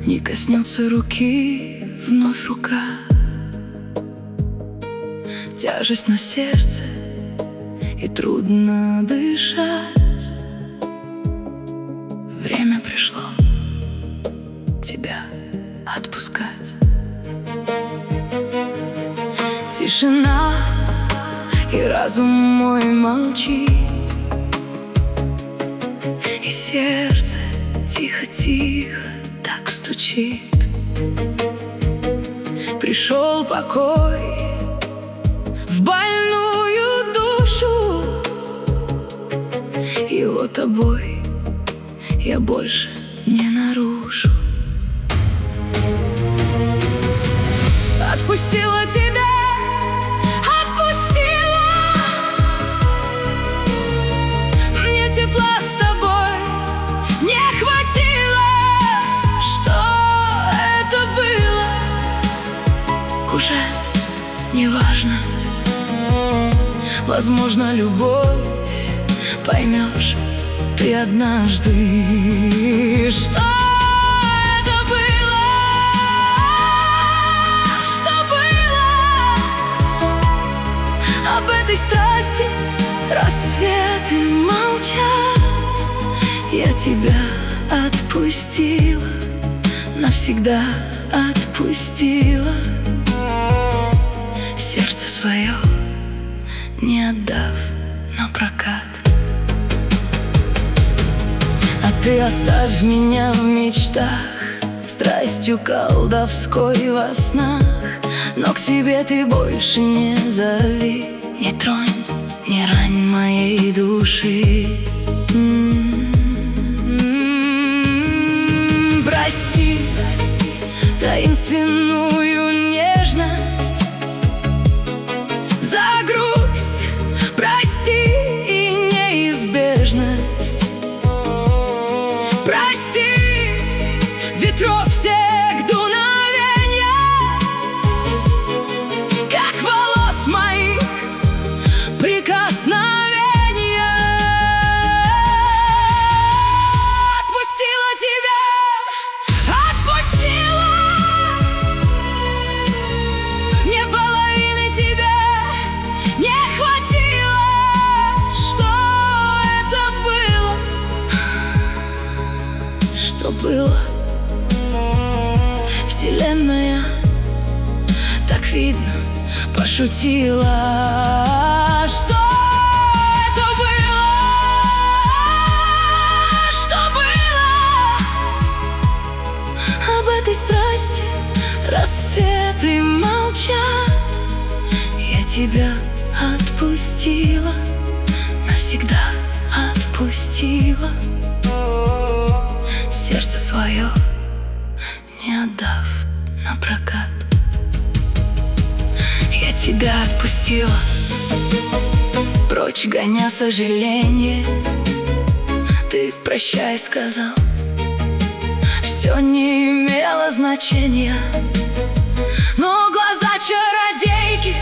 не коснется руки вновь рука. Тяжесть на сердце, и трудно дышать. Время пришло тебя отпускать. Тишина, и разум мой молчит, и сердце тихо-тихо так стучит. Пришел покой в больную душу, его тобой я больше не нарушу. Отпустила тебя, отпустила. Мне тепла с тобой не хватило. Что это было, уже не важно. Возможно, любовь поймешь ты однажды. Что это было, что было? Об этой страсти рассветы молчат. Я тебя отпустила, навсегда отпустила. Сердце свое не отдав на прокат. А ты оставь меня в мечтах, страстью колдовской во снах. Но к себе ты больше не зови, не тронь, не рань моей души. Прости таинственную нежность за грусть, прости и неизбежность. Прости ветров всех дуновенья, как волос моих прикосновенья. Отпустила тебя, отпустила. Мне половины тебя не хватило. Что это было? Что было? Вселенная, так видно, пошутила. Что это было? Что было? Об этой страсти рассветы молчат. Я тебя отпустила, навсегда отпустила. Сердце свое не отдав на прокат. Я тебя отпустила, прочь гоня сожаление. Ты прощай сказал, все не имело значения. Но глаза чародейки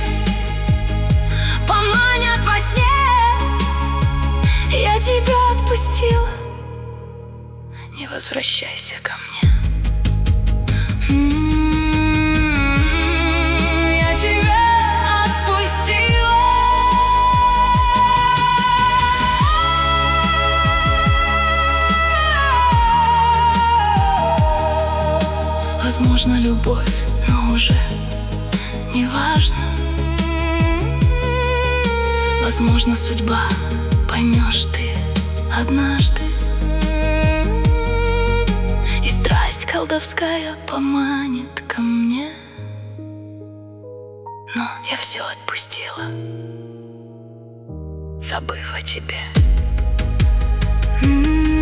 поманят во сне. Я тебя отпустила, не возвращайся ко мне. Я тебя отпустила. Возможно, любовь, но уже не важно. Возможно, судьба, поймешь ты однажды. И страсть колдовская поманит ко мне. Но я все отпустила, забыв о тебе.